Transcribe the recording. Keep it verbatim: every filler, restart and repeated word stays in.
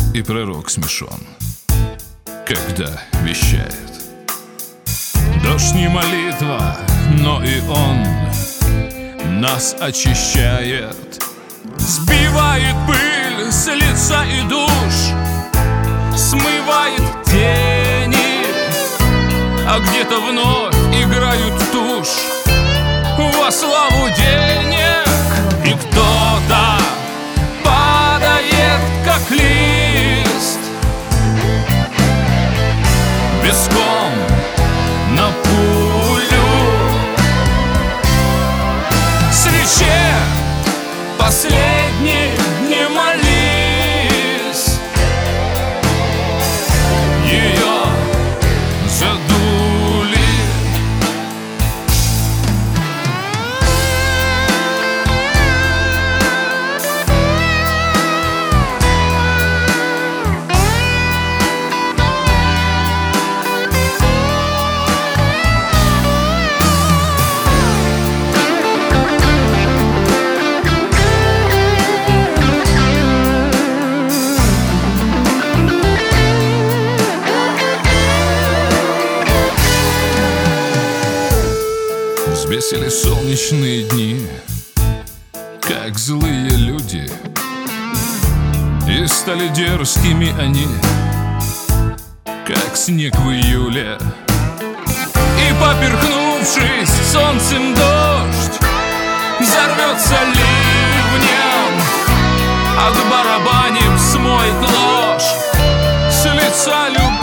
и пророк смешон, когда вещает. Дождь не молитва, но и он нас очищает, сбивает пыль с лица и душ, смывает тени, а где-то вновь играют тушь во славу денег. И кто-то падает, как лист, песком на пулю. Свече последней не молись, ее задули. Взвесили солнечные дни, как злые люди, и стали дерзкими они, как снег в июле. И поперхнувшись солнцем дождь взорвется ливнем, отбарабанив смоет ложь с лица любви.